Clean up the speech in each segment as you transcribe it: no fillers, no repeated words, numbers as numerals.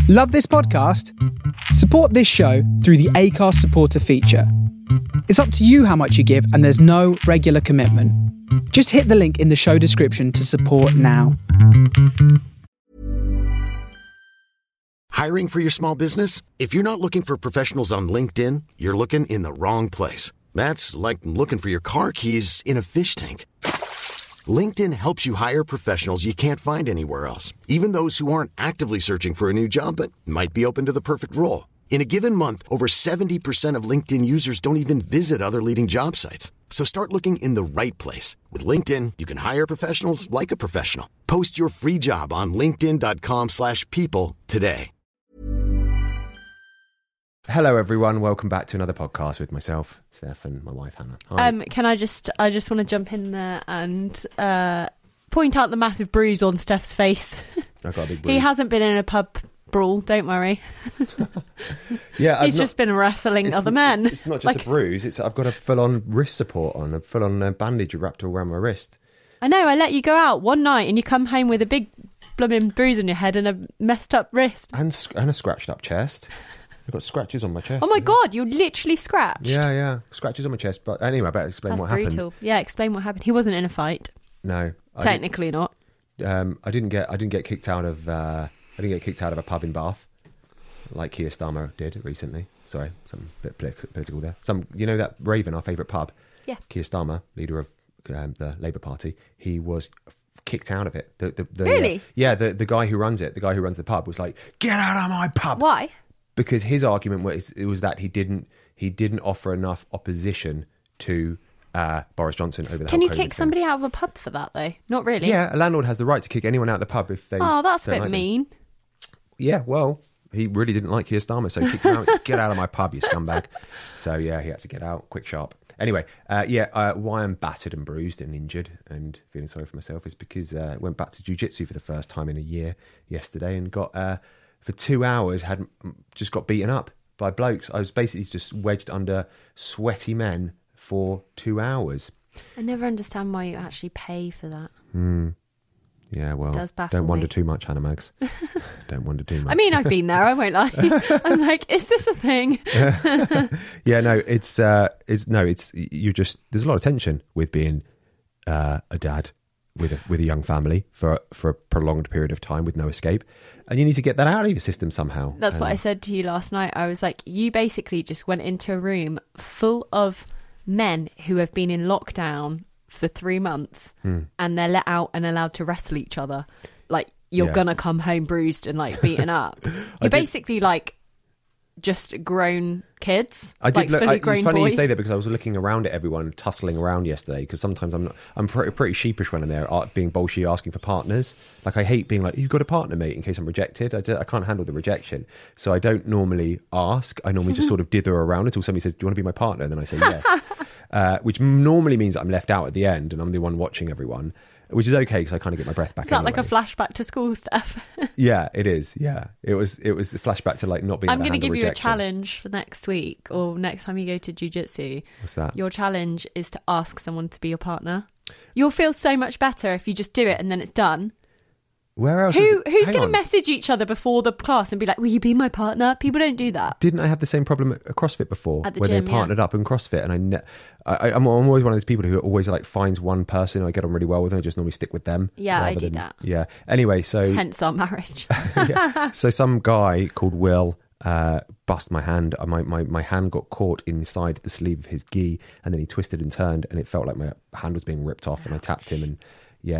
Love this podcast? Support this show through the Acast supporter feature. It's up to you how much you give, and there's no regular commitment. Just hit the link in the show description to support now. Hiring for your small business? If you're not looking for professionals on LinkedIn, you're looking in the wrong place. That's like looking for your car keys in a fish tank. LinkedIn helps you hire professionals you can't find anywhere else, even those who aren't actively searching for a new job but might be open to the perfect role. In a given month, over 70% of LinkedIn users don't even visit other leading job sites. So start looking in the right place. With LinkedIn, you can hire professionals like a professional. Post your free job on linkedin.com/people today. Hello everyone, welcome back to another podcast with myself, Steph, and my wife Hannah. Hi. I just want to jump in there and point out the massive bruise on Steph's face. I got a big bruise. He hasn't been in a pub brawl, don't worry. Yeah, he's just been wrestling other men. It's not just a bruise, I've got a full-on wrist support on, a full-on bandage wrapped around my wrist. I know, I let you go out one night and you come home with a big blooming bruise on your head and a messed up wrist. And a scratched up chest. I've got scratches on my chest. Oh my God, you're literally scratched. Yeah, scratches on my chest. But anyway, I better explain what happened. That's brutal. Yeah, explain what happened. He wasn't in a fight. No, technically not. I didn't get kicked out of a pub in Bath, like Keir Starmer did recently. Sorry, some bit political there. You know that Raven, our favourite pub. Yeah. Keir Starmer, leader of the Labour Party, he was kicked out of it. Really? The guy who runs it, the guy who runs the pub, was like, "Get out of my pub!" Why? Because his argument was that he didn't offer enough opposition to Boris Johnson over the Can whole you COVID kick thing. somebody out of a pub for that though? Not really. Yeah, a landlord has the right to kick anyone out of the pub if they. Oh, that's a bit like mean. Them. Yeah, well, he really didn't like Keir Starmer, so he kicked him out. He said, "Get out of my pub, you scumbag!" So yeah, he had to get out quick, sharp. Anyway, why I'm battered and bruised and injured and feeling sorry for myself is because I went back to jiu-jitsu for the first time in a year yesterday and got for 2 hours just got beaten up by blokes. I was basically just wedged under sweaty men for 2 hours. I never understand why you actually pay for that. Yeah, well, don't wonder too much, Hannah Mags. Don't wonder too much. I mean, I've been there, I won't lie. I'm like, is this a thing? Yeah, no, there's a lot of tension with being a dad with a young family for a prolonged period of time with no escape, and you need to get that out of your system somehow. That's what I said to you last night. I was like, you basically just went into a room full of men who have been in lockdown for 3 months and they're let out and allowed to wrestle each other. Like, you're gonna come home bruised and like beaten up. You're basically like just grown kids. I did look. Fully grown it's funny boys. you say that because I was looking around at everyone tussling around yesterday. Because sometimes I'm pretty sheepish when I'm there, being bullshit, asking for partners. Like, I hate being like, "You've got a partner, mate," in case I'm rejected. I can't handle the rejection, so I don't normally ask. I normally just sort of dither around until somebody says, "Do you want to be my partner?" And then I say yes, which normally means that I'm left out at the end and I'm the one watching everyone. Which is okay because I kind of get my breath back. Is that anyway. like a flashback to school stuff? Yeah, it is. Yeah, it was a flashback to like not being. I'm going to give you rejection. a challenge for next week or next time you go to jiu-jitsu. What's that? Your challenge is to ask someone to be your partner. You'll feel so much better if you just do it and then it's done. Where else? Who's going to message each other before the class and be like, "Will you be my partner?" People don't do that. Didn't I have the same problem at CrossFit before, at the where gym, they partnered up in CrossFit? And I'm always one of those people who always like finds one person I get on really well with, and I just normally stick with them. Yeah, I do that. Yeah. Anyway, so hence our marriage. Yeah. So some guy called Will bust my hand. My hand got caught inside the sleeve of his gi, and then he twisted and turned, and it felt like my hand was being ripped off. And I tapped him, and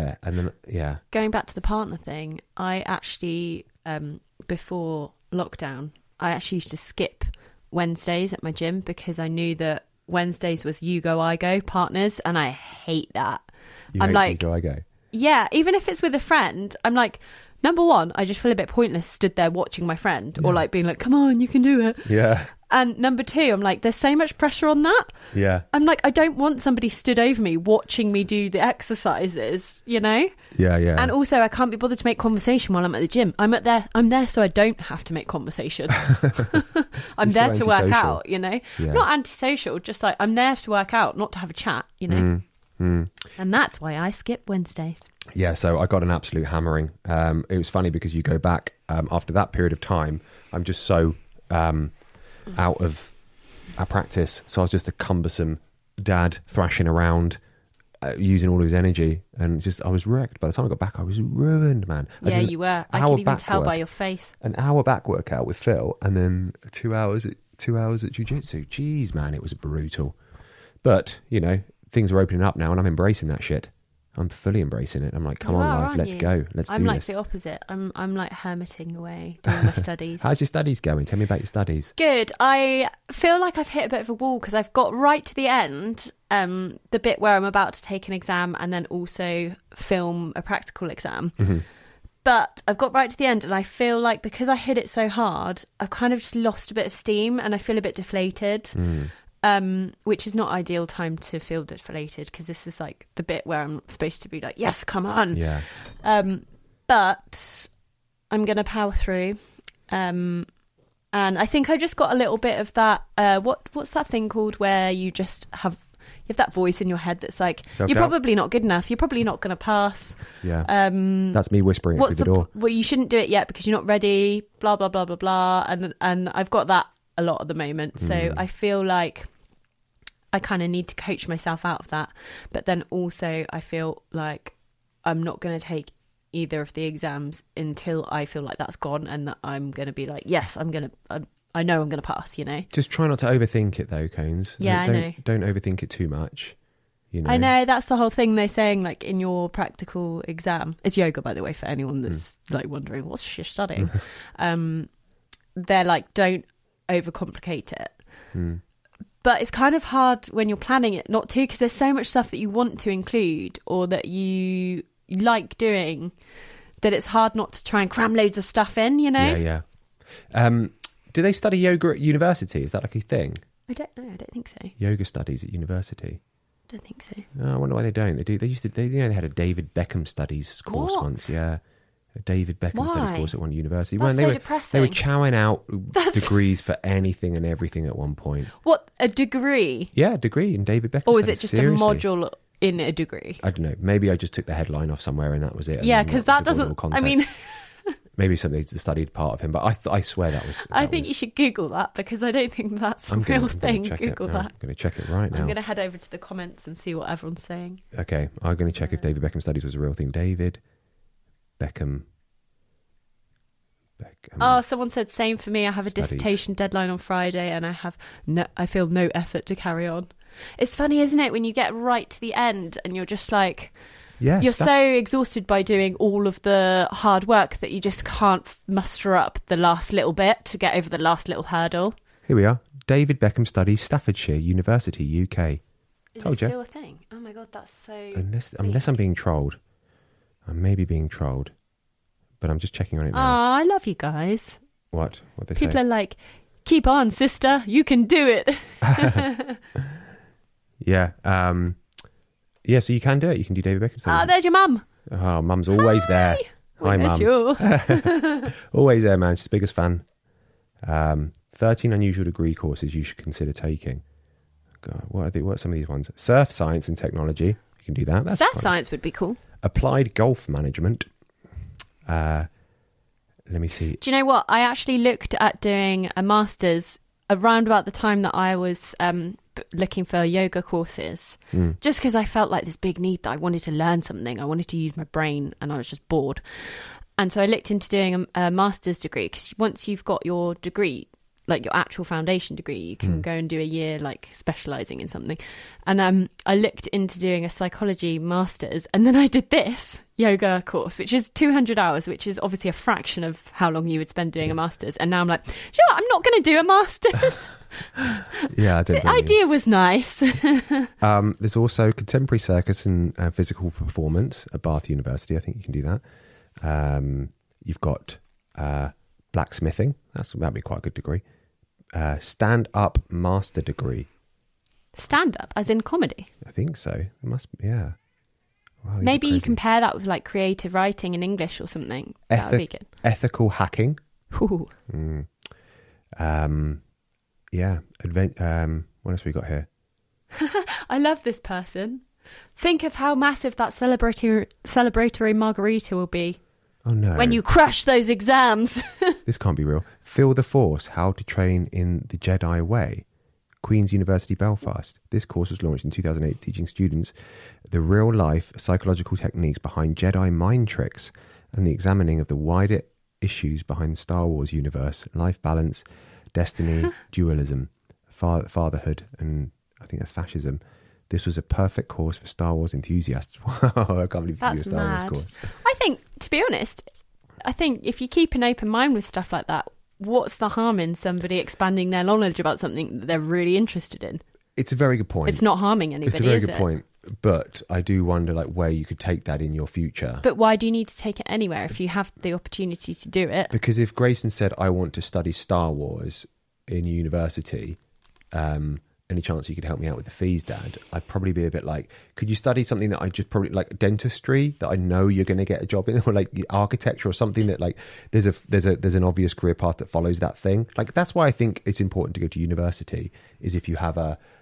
going back to the partner thing, I actually before lockdown I actually used to skip Wednesdays at my gym because I knew that Wednesdays was you go I go partners, and I hate that. I'm like, you go I go. Yeah, even if it's with a friend, I'm like, number one, I just feel a bit pointless stood there watching my friend or like being like, "Come on, you can do it." Yeah. And number two, I'm like, there's so much pressure on that. Yeah. I'm like, I don't want somebody stood over me watching me do the exercises, you know? Yeah, yeah. And also, I can't be bothered to make conversation while I'm at the gym. I'm there so I don't have to make conversation. I'm there to work out, you know? Yeah. Not antisocial, just like I'm there to work out, not to have a chat, you know? And that's why I skip Wednesdays. Yeah, so I got an absolute hammering. It was funny because you go back after that period of time, I'm just so out of practice. So I was just a cumbersome dad thrashing around, using all of his energy, and just I was wrecked. By the time I got back, I was ruined, man. Yeah, you were. I could even tell by your face. An hour back workout with Phil, and then 2 hours at jiu-jitsu. Jeez, man, it was brutal. But, you know, things are opening up now, and I'm embracing that shit. I'm fully embracing it. I'm like, come on, life, let's go. Let's do this. I'm like the opposite. I'm like hermiting away, doing my studies. How's your studies going? Tell me about your studies. Good. I feel like I've hit a bit of a wall because I've got right to the end, the bit where I'm about to take an exam and then also film a practical exam. Mm-hmm. But I've got right to the end, and I feel like because I hit it so hard, I've kind of just lost a bit of steam and I feel a bit deflated. Which is not ideal time to feel deflated because this is like the bit where I'm supposed to be like, yes, come on. Yeah. But I'm going to power through. And I think I just got a little bit of that. What's that thing called where you just have that voice in your head that's like, Self-doubt? You're probably not good enough. You're probably not going to pass. Yeah. That's me whispering it through the door. Well, you shouldn't do it yet because you're not ready. Blah blah blah blah blah. And I've got that a lot at the moment, so I feel like I kind of need to coach myself out of that, but then also I feel like I'm not going to take either of the exams until I feel like that's gone and that I'm going to be like, yes, I know I'm going to pass, you know. Just try not to overthink it though, Cones. Yeah, I know. Don't overthink it too much, you know. I know, that's the whole thing they're saying, like in your practical exam. It's yoga, by the way, for anyone that's like wondering what's she studying. They're like, don't overcomplicate it. But it's kind of hard when you're planning it not to, because there's so much stuff that you want to include or that you like doing that it's hard not to try and cram loads of stuff in, you know. Yeah. Do they study yoga at university? Is that like a thing? I don't know. I don't think so. Yoga studies at university? I don't think so. Oh, I wonder why they don't. They do. They used to. They had a David Beckham studies course once. Yeah. A David Beckham studies course at one university. That's they so were depressing. They were chowing out degrees for anything and everything at one point. What, a degree? Yeah, a degree in David Beckham Or studies. is it just Seriously. a module in a degree? I don't know. Maybe I just took the headline off somewhere and that was it. Yeah, because that doesn't... I mean... Maybe something studied part of him, but I swear that was... I think you should Google that because I don't think that's a real thing. Google that. I'm going to check it right now. I'm going to head over to the comments and see what everyone's saying. Okay, I'm going to check if David Beckham studies was a real thing. David Beckham... Oh, someone said same for me. I have a studies. dissertation deadline on Friday and I feel no effort to carry on. It's funny, isn't it, when you get right to the end and you're just like... Yeah, you're so exhausted by doing all of the hard work that you just can't muster up the last little bit to get over the last little hurdle. Here we are. David Beckham studies, Staffordshire University, UK. Is it still a thing? Oh my God, that's so... Unless I'm being trolled. I may be being trolled. But I'm just checking on it now. Oh, I love you guys. What they say? People are like, keep on, sister. You can do it. Yeah. Yeah, so you can do it. You can do David Beckham studies. Ah, there's your mum. Oh, Mum's always there. Hi, Mum. You. Always there, man. She's the biggest fan. 13 unusual degree courses you should consider taking. God, what are some of these ones? Surf science and technology. You can do that. That's Surf fun. science would be cool. Applied golf management. Let me see. Do you know what? I actually looked at doing a master's around about the time that I was looking for yoga courses, just because I felt like this big need that I wanted to learn something. I wanted to use my brain and I was just bored. And so I looked into doing a master's degree, because once you've got your degree, like your actual foundation degree, you can go and do a year like specialising in something. And I looked into doing a psychology master's, and then I did this yoga course, which is 200 hours, which is obviously a fraction of how long you would spend doing a master's. And now I'm like, sure, I'm not going to do a master's. Yeah, I did. The idea was nice. There's also contemporary circus and physical performance at Bath University. I think you can do that. You've got blacksmithing. That'd be quite a good degree. Stand-up master degree. Stand-up, as in comedy? I think so. It must be, yeah. Wow, maybe you can pair that with like creative writing in English or something. That would be good. Ethical hacking. Ooh. Yeah. What else we got here? I love this person. Think of how massive that celebratory margarita will be Oh no. when you crush those exams. This can't be real. Feel the Force, How to Train in the Jedi Way. Queen's University, Belfast. This course was launched in 2008, teaching students the real-life psychological techniques behind Jedi mind tricks and the examining of the wider issues behind the Star Wars universe, life balance, destiny, dualism, fatherhood, and I think that's fascism. This was a perfect course for Star Wars enthusiasts. Wow, I can't believe you do a Star Wars course. I think, to be honest, if you keep an open mind with stuff like that, what's the harm in somebody expanding their knowledge about something that they're really interested in? It's a very good point. It's not harming anybody, It's a very good point. But I do wonder where you could take that in your future. But why do you need to take it anywhere if you have the opportunity to do it? Because if Grayson said, I want to study Star Wars in university, any chance you could help me out with the fees, Dad? I'd probably be a bit like, could you study something that I just probably like dentistry that I know you're going to get a job in, or like architecture or something that like there's an obvious career path that follows that thing. Like that's why I think it's important to go to university, is if you have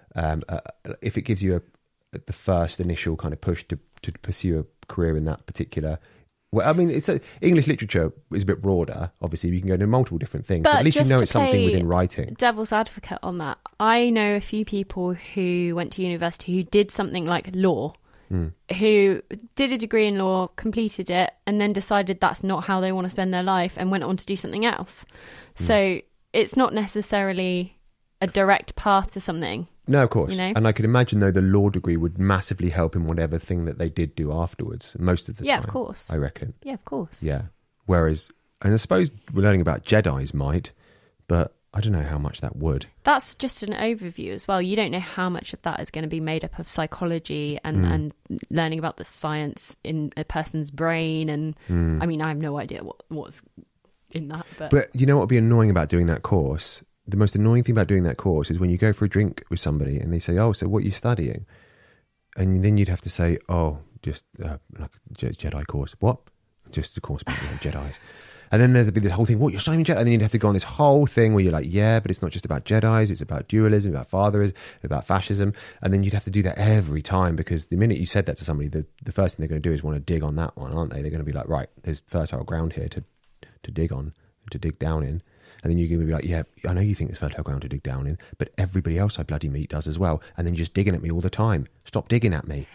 if it gives you the first initial kind of push to pursue a career in that particular. Well, I mean, English literature is a bit broader. Obviously, you can go into multiple different things, but at least you know it's something within writing. Devil's advocate on that. I know a few people who went to university who did something like law, who did a degree in law, completed it, and then decided that's not how they want to spend their life and went on to do something else. So it's not necessarily a direct path to something. No, of course. You know? And I could imagine, though, the law degree would massively help in whatever thing that they did do afterwards, most of the time. Yeah, of course. I reckon. Yeah, of course. Yeah. Whereas, and I suppose learning about Jedis might, but I don't know how much that would. That's just an overview as well. You don't know how much of that is going to be made up of psychology and learning about the science in a person's brain. And I mean, I have no idea what's in that. But you know what would be annoying about doing that course? The most annoying thing about doing that course is when you go for a drink with somebody and they say, oh, so what are you studying? And then you'd have to say, oh, just like a Jedi course. What? Just a course about Jedis. And then there'd be this whole thing, what, you're studying Jedi? And then you'd have to go on this whole thing where you're like, yeah, but it's not just about Jedis, it's about dualism, about fatherism, about fascism. And then you'd have to do that every time, because the minute you said that to somebody, the first thing they're going to do is want to dig on that one, aren't they? They're going to be like, right, there's fertile ground here to dig on, to dig down in. And then you're going to be like, yeah, I know you think there's fertile ground to dig down in, but everybody else I bloody meet does as well. And then you're just digging at me all the time. Stop digging at me.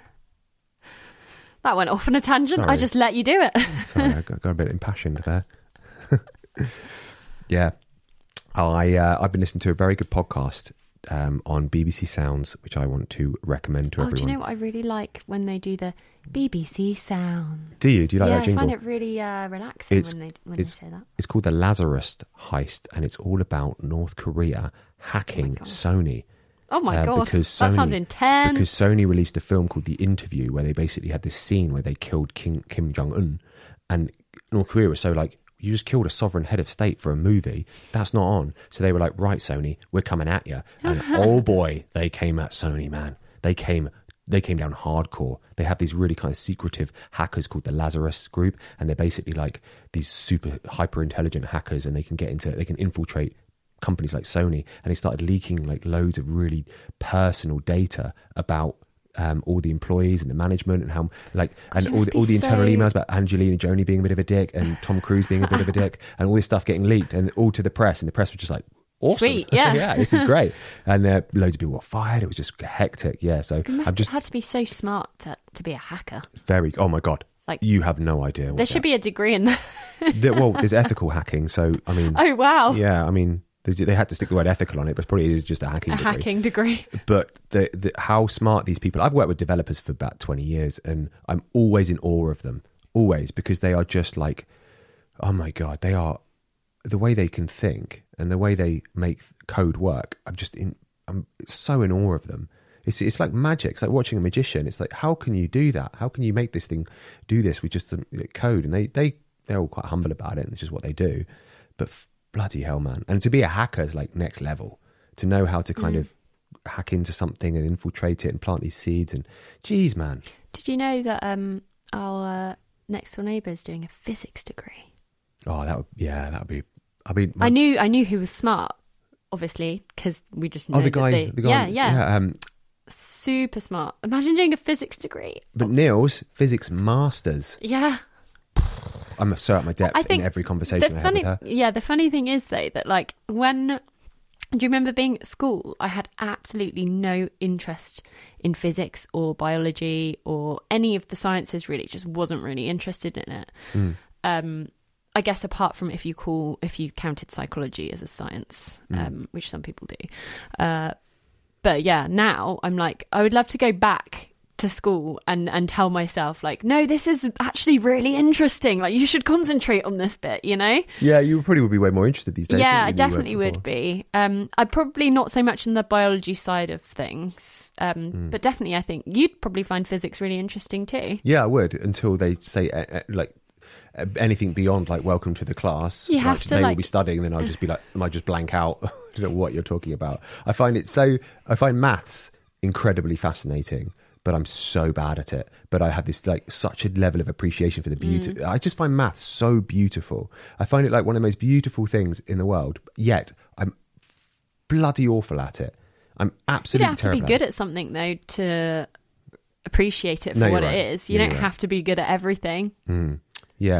That went off on a tangent. Sorry. I just let you do it. Sorry, I got a bit impassioned there. Yeah. I've been listening to a very good podcast on BBC Sounds, which I want to recommend to everyone. Do you know what I really like when they do the BBC Sounds? Do you? Do you like that jingle? I find it really relaxing when they say that. It's called The Lazarus Heist, and it's all about North Korea hacking Sony. Oh my God, because that sounds intense. Because Sony released a film called The Interview, where they basically had this scene where they killed Kim Jong-un, and North Korea was so like, you just killed a sovereign head of state for a movie. That's not on. So they were like, right, Sony, we're coming at you. And oh boy, they came at Sony, man. They came down hardcore. They have these really kind of secretive hackers called the Lazarus Group, and they're basically like these super hyper intelligent hackers, and they can infiltrate companies like Sony. And they started leaking like loads of really personal data about all the employees and the management, and how all the internal emails about Angelina Jolie being a bit of a dick and Tom Cruise being a bit of a dick, and all this stuff getting leaked and all to the press, and the press was just like, awesome. Sweet, yeah. Yeah, this is great. And loads of people were fired. It was just hectic. Yeah, so you must have had to be so smart to be a hacker. Oh my God. Like, you have no idea. There should be a degree in that. Well, there's ethical hacking, so I mean. Oh wow. Yeah, I mean, they had to stick the word ethical on it, but probably it is just a hacking degree. But how smart these people. I've worked with developers for about 20 years, and I'm always in awe of them. Always, because they are just like, oh my God, they are, the way they can think and the way they make code work. I'm so in awe of them. It's like magic. It's like watching a magician. It's like, how can you do that? How can you make this thing do this with just code? And they're all quite humble about it, and it's just what they do. But bloody hell, man. And to be a hacker is like next level. To know how to kind of hack into something and infiltrate it and plant these seeds, and geez, man. Did you know that our next door neighbour is doing a physics degree? Oh, that would be. I mean, I knew he was smart, obviously, because we just know the guy. yeah. super smart. Imagine doing a physics degree. But Neil's physics masters. Yeah. I'm so at my depth in every conversation I have with her. Yeah, the funny thing is, though, that like when... Do you remember being at school? I had absolutely no interest in physics or biology or any of the sciences, really. Just wasn't really interested in it. I guess apart from if you counted psychology as a science, which some people do. But yeah, now I'm like, I would love to go back to school and tell myself like, no, this is actually really interesting. Like, you should concentrate on this bit, you know? Yeah, you probably would be way more interested these days. Yeah, I definitely would be. I probably not so much in the biology side of things, but definitely I think you'd probably find physics really interesting too. Yeah, I would, until they say like anything beyond like welcome to the class. You have to they like... will be studying, and then I'll just be like, I might just blank out. I don't know what you're talking about. I find maths incredibly fascinating, but I'm so bad at it. But I have this like such a level of appreciation for the beauty. I just find maths so beautiful. I find it like one of the most beautiful things in the world, yet I'm bloody awful at it. I'm absolutely terrible. You don't have to be good at something though to appreciate it for what it is. You don't have to be good at everything. Yeah.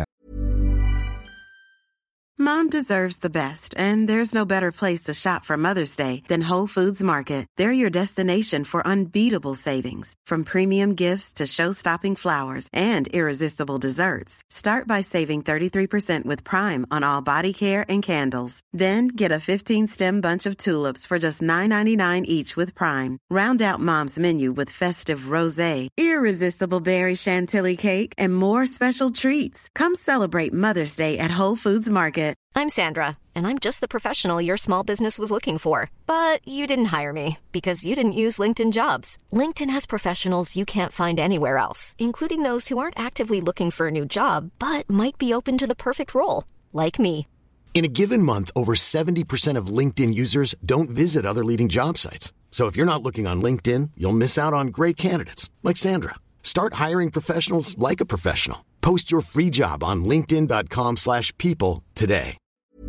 Mom deserves the best, and there's no better place to shop for Mother's Day than Whole Foods Market. They're your destination for unbeatable savings, from premium gifts to show-stopping flowers and irresistible desserts. Start by saving 33% with Prime on all body care and candles. Then get a 15-stem bunch of tulips for just $9.99 each with Prime. Round out Mom's menu with festive rosé, irresistible berry chantilly cake, and more special treats. Come celebrate Mother's Day at Whole Foods Market. I'm Sandra, and I'm just the professional your small business was looking for. But you didn't hire me because you didn't use LinkedIn Jobs. LinkedIn has professionals you can't find anywhere else, including those who aren't actively looking for a new job, but might be open to the perfect role, like me. In a given month, over 70% of LinkedIn users don't visit other leading job sites. So if you're not looking on LinkedIn, you'll miss out on great candidates like Sandra. Start hiring professionals like a professional. Post your free job on linkedin.com/people today.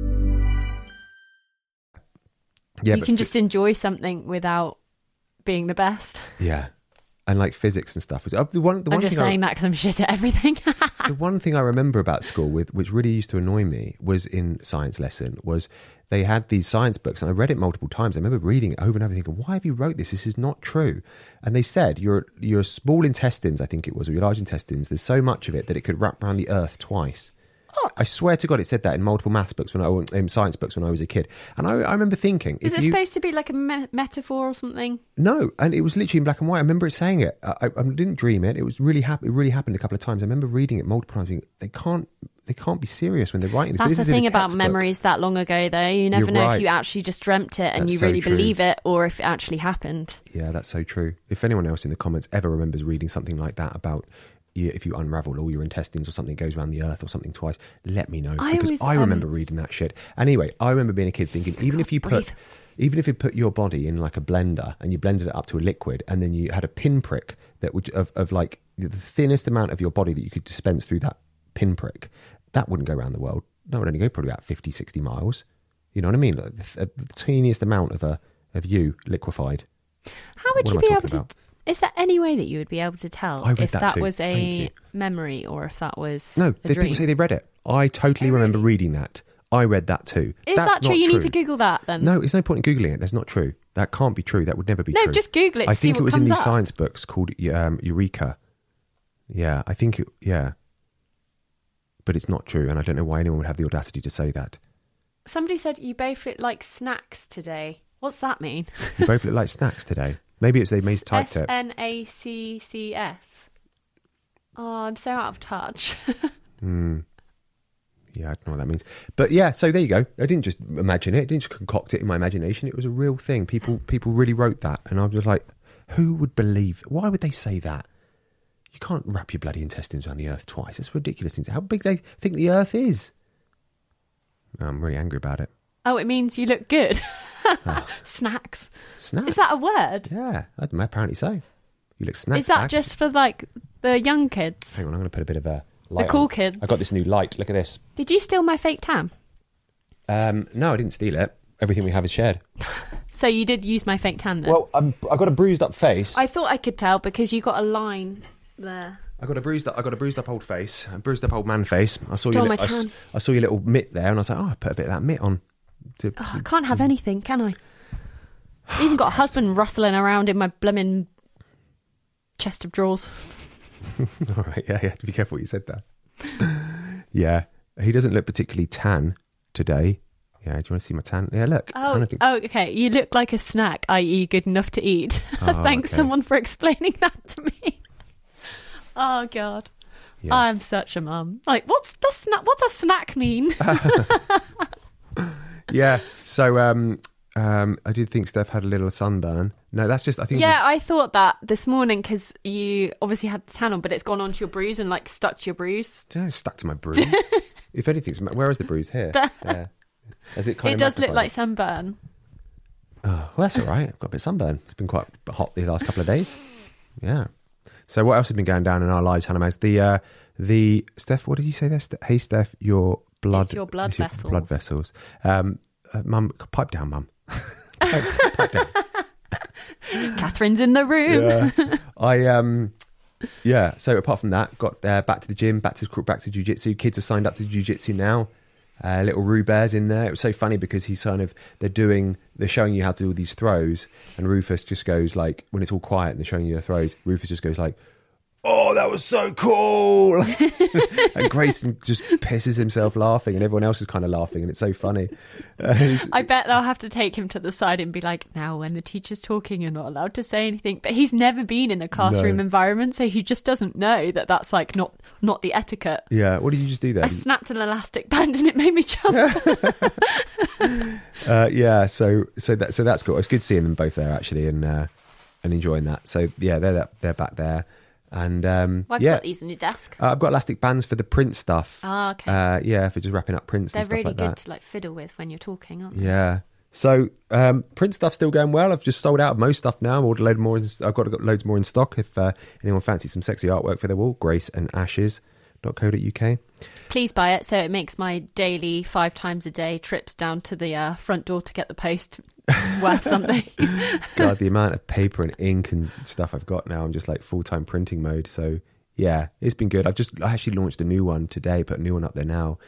Yeah, you can just enjoy something without being the best. Yeah. And like physics and stuff. I'm just saying that because I'm shit at everything. The one thing I remember about school, which really used to annoy me, was in science lesson, was they had these science books, and I read it multiple times. I remember reading it over and over thinking, why have you wrote this? This is not true. And they said your small intestines, I think it was, or your large intestines, there's so much of it that it could wrap around the earth twice. Oh. I swear to God, it said that in multiple maths books in science books when I was a kid. And I remember thinking... Is it supposed to be like a metaphor or something? No, and it was literally in black and white. I remember it saying it. I didn't dream it. It was really it really happened a couple of times. I remember reading it multiple times thinking, they can't be serious when they're writing this. That's the thing about memories that long ago, though. You never know if you actually just dreamt it and you really believe it, or if it actually happened. Yeah, that's so true. If anyone else in the comments ever remembers reading something like that about... if you unravel all your intestines or something goes around the earth or something twice, let me know, because I remember reading that shit. Anyway, I remember being a kid thinking, even if you put your body in like a blender and you blended it up to a liquid, and then you had a pinprick that would of like the thinnest amount of your body that you could dispense through that pinprick, that wouldn't go around the world. That would only go probably about 50, 60 miles. You know what I mean? Like the teeniest amount of you liquefied. How would you be able to? Is there any way that you would be able to tell if that was a memory or if that was a dream? People say they read it. I totally remember reading that. I read that too. Is that true? You need to Google that then. No, it's no point in Googling it. That's not true. That can't be true. That would never be true. No, just Google it. I think it was in these science books called Eureka. Yeah, I think it. Yeah, but it's not true, and I don't know why anyone would have the audacity to say that. Somebody said you both look like snacks today. What's that mean? You both look like snacks today. Maybe it's they may typed it. SNACCS. Oh, I'm so out of touch. Yeah, I don't know what that means. But yeah, so there you go. I didn't just imagine it. I didn't just concoct it in my imagination. It was a real thing. People really wrote that. And I was just like, who would believe? Why would they say that? You can't wrap your bloody intestines around the earth twice. It's ridiculous. How big they think the earth is. I'm really angry about it. Oh, it means you look good. Snacks. Snacks? Is that a word? Yeah, apparently so. You look snacks. Is that just for like the young kids? Hang on, I'm going to put a bit of a light the cool on. kids. I got this new light. Look at this. Did you steal my fake tan? No, I didn't steal it. Everything we have is shared. So you did use my fake tan then? Well, I got a bruised up face. I thought I could tell because you got a line there. I got a bruised up old face, a bruised up old man face. I saw Stole your my tan. I saw your little mitt there, and I was like, oh, I put a bit of that mitt on. I can't have anything, can I? I even got a husband rustling around in my blooming chest of drawers. All right, yeah, you have to be careful what you said there. Yeah, he doesn't look particularly tan today. Yeah, do you want to see my tan? Yeah, look. Oh, okay. You look like a snack, i.e. good enough to eat. Thanks, okay. someone, for explaining that to me. Oh, God. Yeah. I'm such a mum. Like, what's a snack mean? Yeah, so I did think Steph had a little sunburn. No, that's just, I think... Yeah, I thought that this morning because you obviously had the tan on, but it's gone onto your bruise and, like, stuck to your bruise. It's stuck to my bruise. If anything, where is the bruise? Here. Yeah. Has it kind It of does look magnified like it? sunburn. Oh, well, that's all right. I've got a bit of sunburn. It's been quite hot the last couple of days. Yeah. So what else has been going down in our lives, Hannah Mays? The Steph, what did you say there? Hey, Steph, your blood... It's your blood vessels. Blood vessels. Mum, pipe down, Mum. pipe down. Catherine's in the room. Yeah. So apart from that, got back to the gym, back to jiu-jitsu. Kids are signed up to jiu-jitsu now. Little Ruber's in there. It was so funny because they're showing you how to do all these throws, and Rufus just goes like, when it's all quiet and they're showing you the throws, Rufus just goes like, oh, that was so cool. And Grayson just pisses himself laughing, and everyone else is kind of laughing, and it's so funny. I bet they'll have to take him to the side and be like, now when the teacher's talking, you're not allowed to say anything. But he's never been in a classroom environment, so he just doesn't know that that's like not the etiquette. Yeah, what did you just do then? I snapped an elastic band and it made me jump. Yeah, so that's cool. It's good seeing them both there actually, and enjoying that. So yeah, they're back there. And I've got these on your desk. I've got elastic bands for the print stuff. Oh, okay. Yeah, for just wrapping up prints They're and stuff really like good that. to like fiddle with when you're talking, aren't they? Yeah. So print stuff's still going well. I've just sold out of most stuff now. I've ordered a load more. I've got loads more in stock. If anyone fancies some sexy artwork for their wall, graceandashes.co.uk. Please buy it so it makes my daily 5 times a day trips down to the front door to get the post worth something. God, the amount of paper and ink and stuff I've got now, I'm just like full-time printing mode. So yeah, it's been good. I actually launched a new one today, put a new one up there now,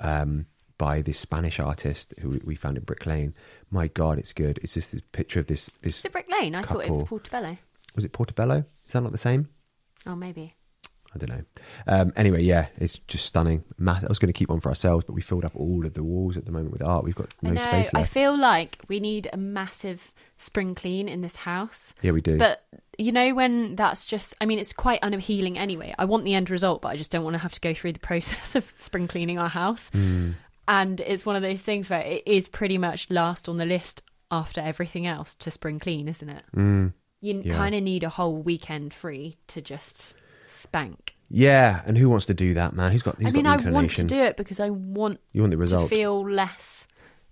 by this Spanish artist who we found in Brick Lane. My God, it's good. It's just this picture of this Is it Brick Lane? I thought it was Portobello. Was it Portobello? Is that not the same? Oh, maybe. I don't know. Anyway, yeah, it's just stunning. I was going to keep one for ourselves, but we filled up all of the walls at the moment with art. We've got no space left. I feel like we need a massive spring clean in this house. Yeah, we do. But you know when that's just, I mean, it's quite unappealing anyway. I want the end result, but I just don't want to have to go through the process of spring cleaning our house. And it's one of those things where it is pretty much last on the list after everything else to spring clean, isn't it? You kind of need a whole weekend free to just spank. Yeah, and who wants to do that, man? Who's got the inclination? I want to do it because I want the result. to feel less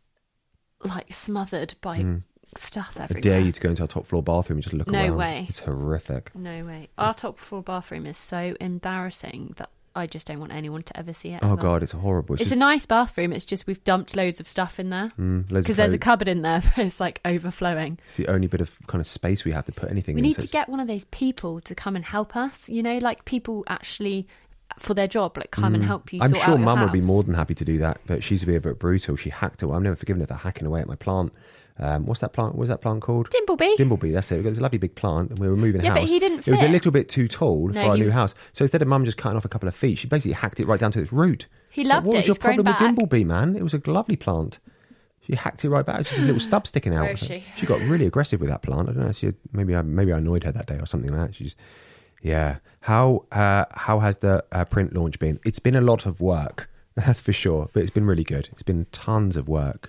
like smothered by stuff everywhere. I dare you to go into our top floor bathroom and just look around. No way. It's horrific. No way. Our top floor bathroom is so embarrassing that I just don't want anyone to ever see it. Oh ever. God, it's horrible. It's a nice bathroom. It's just we've dumped loads of stuff in there because there's a cupboard in there but it's like overflowing. It's the only bit of kind of space we have to put anything in. We need to get one of those people to come and help us, you know, like people actually for their job, like come and help you I'm sort out sure your Mum house. would be more than happy to do that, but she's a bit brutal. She hacked away. I've never forgiven her for hacking away at my plant. What's that plant? What was that plant called? Dimbleby. Dimbleby, that's it. We've got this lovely big plant and we were moving house. Yeah, but he didn't It was a fit. little bit too tall for our new house. So instead of Mum just cutting off a couple of feet, she basically hacked it right down to its root. He It's like, loved what it. was your He's grown problem with back. Dimbleby, man? It was a lovely plant. She hacked it right back. Just a little stub sticking out. Where is she? She got really aggressive with that plant. I don't know. Maybe I annoyed her that day or something like that. Yeah. How has the print launch been? It's been a lot of work, that's for sure. But it's been really good. It's been tons of work.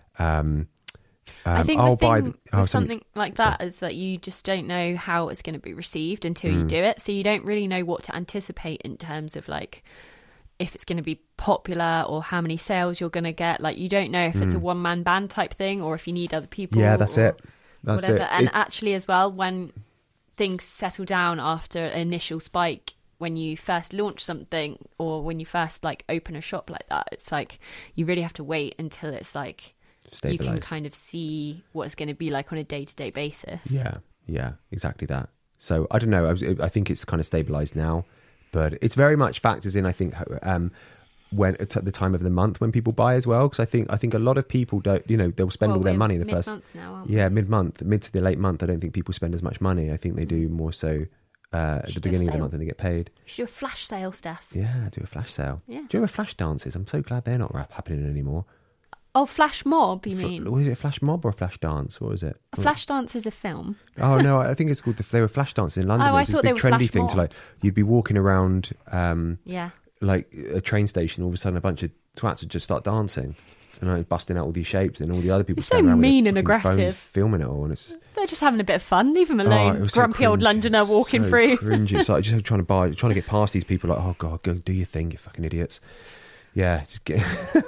I think the thing with something like that is that you just don't know how it's going to be received until you do it. So you don't really know what to anticipate in terms of like if it's going to be popular or how many sales you're going to get. Like you don't know if it's a one-man band type thing or if you need other people. Yeah, that's it. That's whatever. it. And actually as well, when things settle down after an initial spike, when you first launch something or when you first like open a shop like that, it's like you really have to wait until it's like you can stabilised. kind of see what it's going to be like on a day-to-day basis. Yeah, exactly that. So I don't know. I think it's kind of stabilised now, but it's very much factors in. I think when at the time of the month when people buy as well, because I think a lot of people don't. They'll spend all their money in the first. Now, aren't we? Yeah, mid to the late month. I don't think people spend as much money. I think they do more so at the beginning of the month and they get paid. You should do a flash sale, Steph. Yeah, do a flash sale. Yeah. Do you remember flash dances? I'm so glad they're not happening anymore. Oh, flash mob, you mean? Was it a flash mob or a flash dance? What was it? A flash dance is a film. Oh no, I think it's called. They were flash dances in London. Oh, It I was this thought they big were trendy flash thing to mobs. you'd be walking around Yeah. like a train station. All of a sudden, a bunch of twats would just start dancing and busting out all these shapes, and all the other people It's so stand around mean with and their fucking phones aggressive. filming it all, and it's They're just having a bit of fun. Leave them it alone. was so Grumpy old cringy. Londoner walking So through. Cringy. It's like just trying to get past these people. Like, oh god, go do your thing, you fucking idiots. Yeah, just get.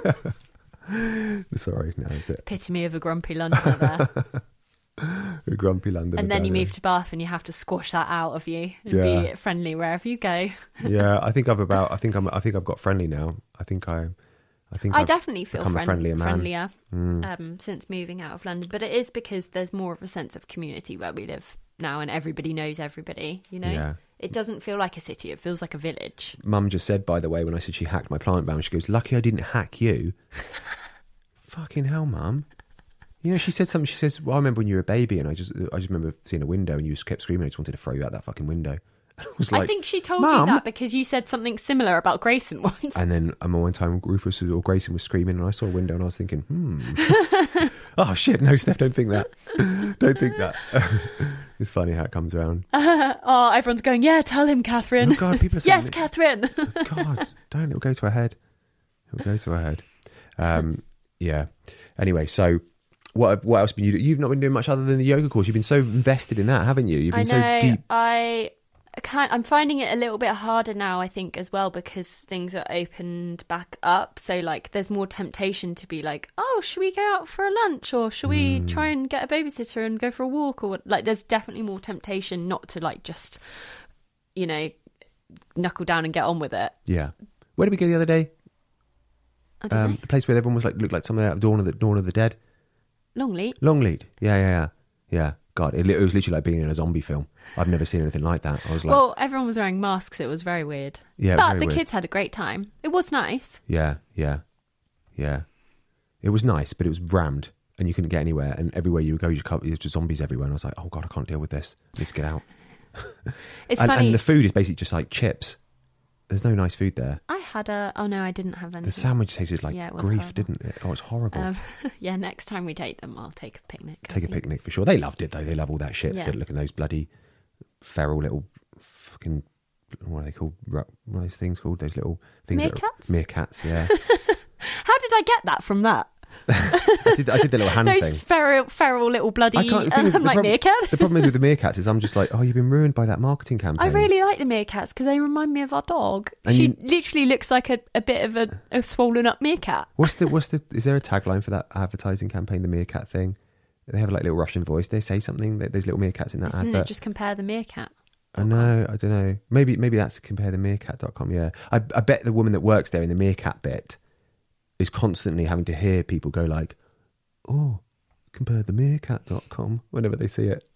Sorry, no, a bit Epitome of a grumpy Londoner there. a grumpy London. And then you about it. move to Bath and you have to squash that out of you and Yeah. be friendly wherever you go. Yeah, I think I've got friendly now. I think I I've definitely feel become a friendlier man. friendlier since moving out of London. But it is because there's more of a sense of community where we live now and everybody knows everybody, Yeah. It doesn't feel like a city, it feels like a village. Mum just said, by the way, when I said she hacked my plant bound, she goes, "Lucky I didn't hack you." Fucking hell, Mum. She said something. She says, "Well, I remember when you were a baby, and I just remember seeing a window, and you just kept screaming. I just wanted to throw you out that fucking window." I was like, I think she told "Mum?" you that because you said something similar about Grayson once. And then one time, Rufus or Grayson was screaming, and I saw a window, and I was thinking, oh shit, no, Steph, don't think that. Don't think that. It's funny how it comes around. Oh, everyone's going, yeah, tell him, Catherine. Oh God, people are saying Yes, Catherine. God, don't. It'll go to her head. It'll go to her head. Yeah. Anyway, so what else have you do? You've not been doing much other than the yoga course. You've been so invested in that, haven't you? You've been I know. so deep. I'm finding it a little bit harder now, I think, as well, because things are opened back up. So, like, there's more temptation to be like, oh, should we go out for a lunch? Or should we try and get a babysitter and go for a walk? Or, what? Like, there's definitely more temptation not to, like, just, knuckle down and get on with it. Yeah. Where did we go the other day? I don't know. The place where everyone was like, looked like something out of Dawn of the Dead. Longleat. Longleat. Yeah. God, it was literally like being in a zombie film. I've never seen anything like that. I was like, Well, everyone was wearing masks. It was very weird. Yeah, but very the weird. kids had a great time. It was nice. yeah. It was nice, but it was rammed, and you couldn't get anywhere. And everywhere you would go, there's just zombies everywhere. And I was like, oh God, I can't deal with this. I need to get out. It's and, funny. and the food is basically just like chips. There's no nice food there. I had oh no, I didn't have anything. The sandwich tasted like Yeah, it was grief, horrible. didn't it? Oh, it's horrible. Yeah, next time we take them, I'll take a picnic. Take a picnic for sure. They loved it though. They love all that shit. Yeah. So look at those bloody feral little fucking, what are they called? What are those things called? Those little things. Meerkats? Meerkats, yeah. How did I get that from that? I did the little hand Those thing. feral little bloody I can't, the thing is, like meerkat. The problem is with the meerkats is I'm just like, oh, you've been ruined by that marketing campaign. I really like the meerkats because they remind me of our dog. And She you- literally looks like a bit of a swollen up meerkat. What's the? Is there a tagline for that advertising campaign? The meerkat thing. They have like little Russian voice. They say something. There's little meerkats in that Isn't advert. it just compare the meerkat? I know. I don't know. Maybe that's comparethemeerkat.com. Yeah. I bet the woman that works there in the meerkat bit is constantly having to hear people go like, oh, comparethemeerkat.com whenever they see it.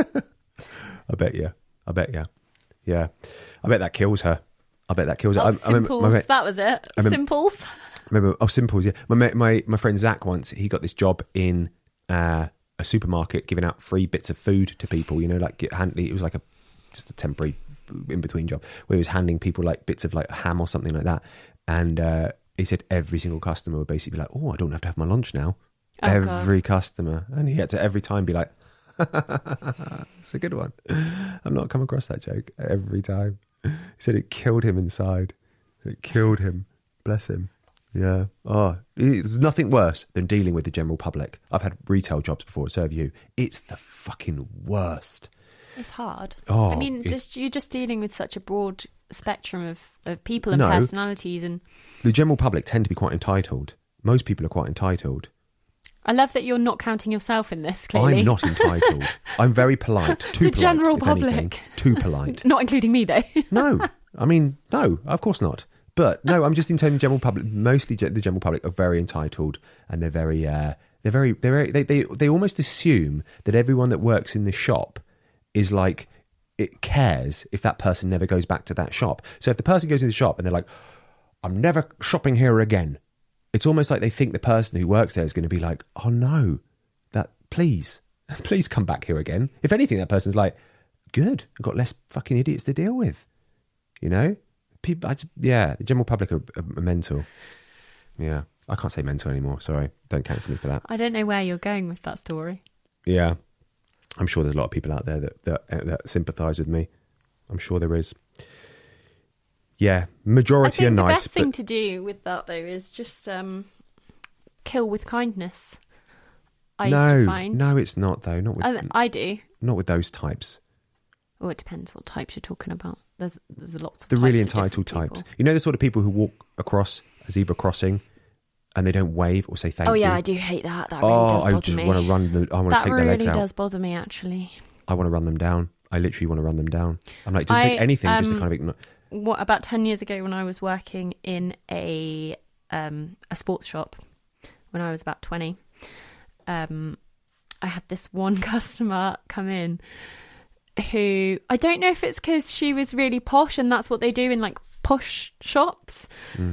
I bet you. Yeah. I bet that kills her. Oh, Simples. That was it. Simples. Simples, yeah. My friend Zach once, he got this job in a supermarket giving out free bits of food to people, like it was like just a temporary in-between job where he was handing people like bits of like ham or something like that. And he said every single customer would basically be like, oh, I don't have to have my lunch now. Oh, every customer. And he had to every time be like, it's a good one. I've not come across that joke every time. He said it killed him inside. It killed him. Bless him. Yeah. Oh, there's nothing worse than dealing with the general public. I've had retail jobs before at Serve You. It's the fucking worst. It's hard. Oh, I mean, you're just dealing with such a broad spectrum of people and No. personalities, and The general public tend to be quite entitled. Most people are quite entitled. I love that you're not counting yourself in this. Clearly, I'm not entitled. I'm very polite. Too The polite, general if anything. public. Too polite. not including me though. No, I mean, no, of course not. But no, I'm just in terms of general public. Mostly the general public are very entitled, and they're They almost assume that everyone that works in the shop is like, it cares if that person never goes back to that shop. So if the person goes in the shop and they're like, I'm never shopping here again, it's almost like they think the person who works there is going to be like, oh no, please come back here again. If anything, that person's like, good, I've got less fucking idiots to deal with. You know? People, the general public are mental. Yeah. I can't say mental anymore. Sorry. Don't cancel me for that. I don't know where you're going with that story. Yeah. I'm sure there's a lot of people out there that sympathise with me. I'm sure there is. Yeah. Majority are nice. The best thing to do with that, though, is just kill with kindness. I used to find. No, it's not, though. Not with, I do. Not with those types. Well, it depends what types you're talking about. There's lots of the types really of entitled different types. people. You know the sort of people who walk across a zebra crossing and they don't wave or say thank you? Oh, yeah, I do hate that. That really does bother me. I just want to I want to take their legs out. That really does bother me, actually. I want to run them down. I literally want to run them down. I'm like, just take anything just to kind of ignore. What, about 10 years ago when I was working in a sports shop, when I was about 20, I had this one customer come in who, I don't know if it's because she was really posh and that's what they do in like posh shops.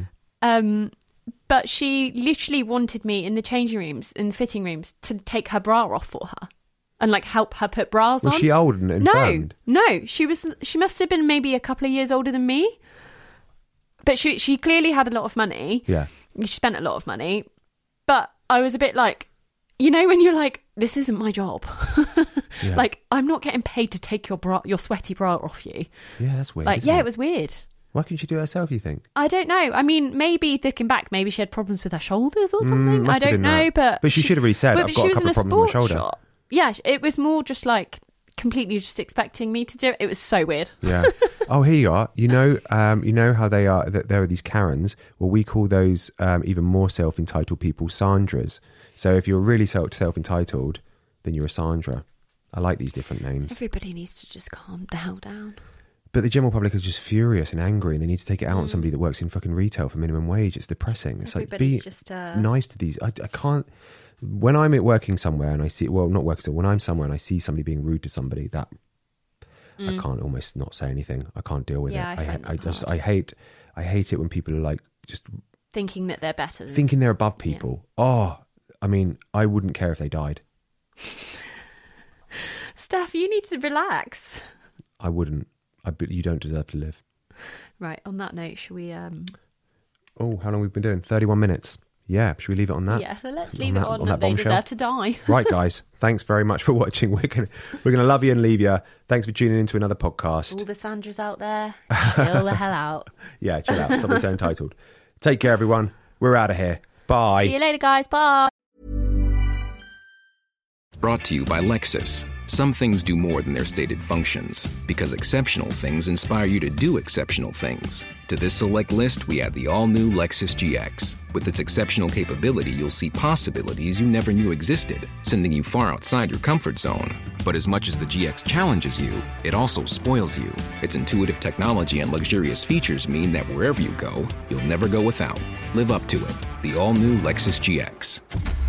But she literally wanted me in the changing rooms, in the fitting rooms, to take her bra off for her and like help her put bras on. Was she old and infirmed? No. She must have been maybe a couple of years older than me. But she clearly had a lot of money. Yeah. She spent a lot of money. But I was a bit like, you know, when you're like, this isn't my job. Yeah. Like, I'm not getting paid to take your sweaty bra off you. Yeah, that's weird. Like, yeah, it was weird. Why couldn't she do it herself, you think? I don't know. I mean, maybe looking back, maybe she had problems with her shoulders or something. I don't know, but she should have really said, I've got a couple of problems with my shoulder. Shop. Yeah, it was more just like completely just expecting me to do it. It was so weird. Yeah. Oh, here you are. You know how they are. That there are these Karens. Well, we call those even more self-entitled people Sandras. So if you're really self-entitled, then you're a Sandra. I like these different names. Everybody needs to just calm the hell down. But the general public is just furious and angry, and they need to take it out on somebody that works in fucking retail for minimum wage. It's depressing. It's Everybody's like, be just, nice to these. I can't. When I'm working somewhere and I see, well, not working, so when I'm somewhere and I see somebody being rude to somebody, that I can't almost not say anything. I can't deal with it. I hate it when people are like just thinking that they're better, thinking they're above people. Yeah. Oh, I mean, I wouldn't care if they died. Steph, you need to relax. I wouldn't. You don't deserve to live. Right, on that note, shall we... Oh, how long have we been doing? 31 minutes. Yeah, should we leave it on that? Yeah, let's leave it on that they deserve to die. Right, guys. Thanks very much for watching. We're gonna love you and leave you. Thanks for tuning into another podcast. All the Sandras out there, chill the hell out. Yeah, chill out. Stop being so entitled. Take care, everyone. We're out of here. Bye. See you later, guys. Bye. Brought to you by Lexus. Some things do more than their stated functions, because exceptional things inspire you to do exceptional things. To this select list, we add the all-new Lexus GX. With its exceptional capability, you'll see possibilities you never knew existed, sending you far outside your comfort zone. But as much as the GX challenges you, it also spoils you. Its intuitive technology and luxurious features mean that wherever you go, you'll never go without. Live up to it. The all-new Lexus GX.